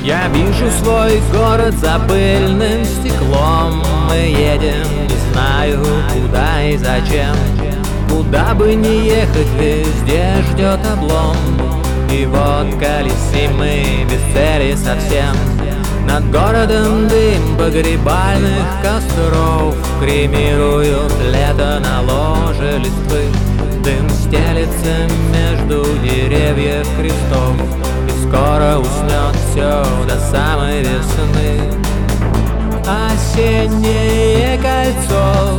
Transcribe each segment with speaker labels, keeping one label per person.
Speaker 1: Я вижу свой город за пыльным стеклом. Мы едем, не знаю куда и зачем. Куда бы ни ехать, везде ждет облом. И вот колесим мы без цели совсем. Над городом дым погребальных костров кремируют лето на ложе листвы. Дым стелется между деревьев крестов, и скоро уснет все до самой весны. Осеннее кольцо,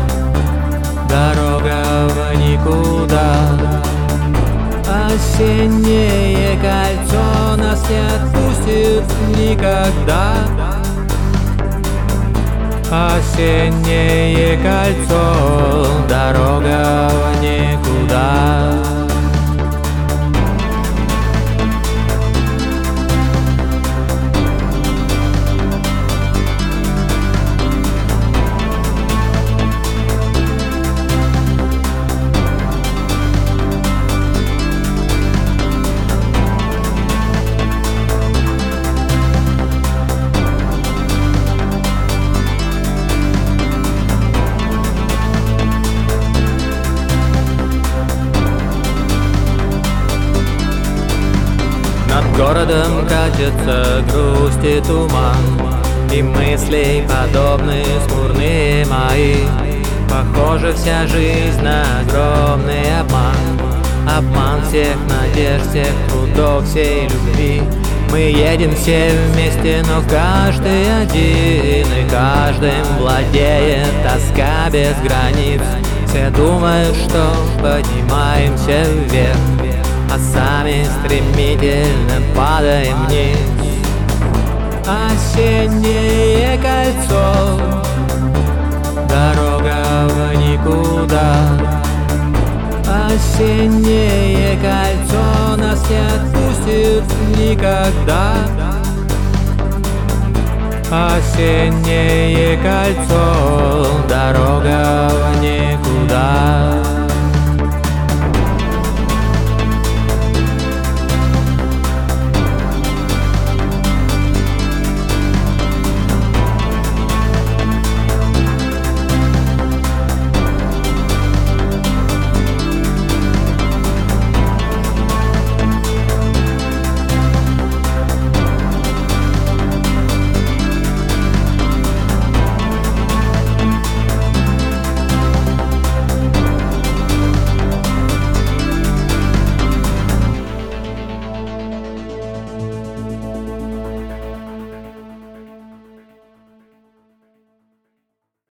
Speaker 1: дорога в никуда. Осеннее кольцо нас не отпустит никогда. Осеннее кольцо, дорога в никуда. Над городом катится грусть и туман, и мыслей подобны смурные мои. Похоже, вся жизнь на огромный обман. Обман всех надежд, всех трудов, всей любви. Мы едем все вместе, но каждый один, и каждым владеет тоска без границ. Все думают, что поднимаемся вверх, а сами стремительно падаем вниз. Осеннее кольцо, дорога в никуда. Осеннее кольцо нас не отпустит никогда. Осеннее кольцо, дорога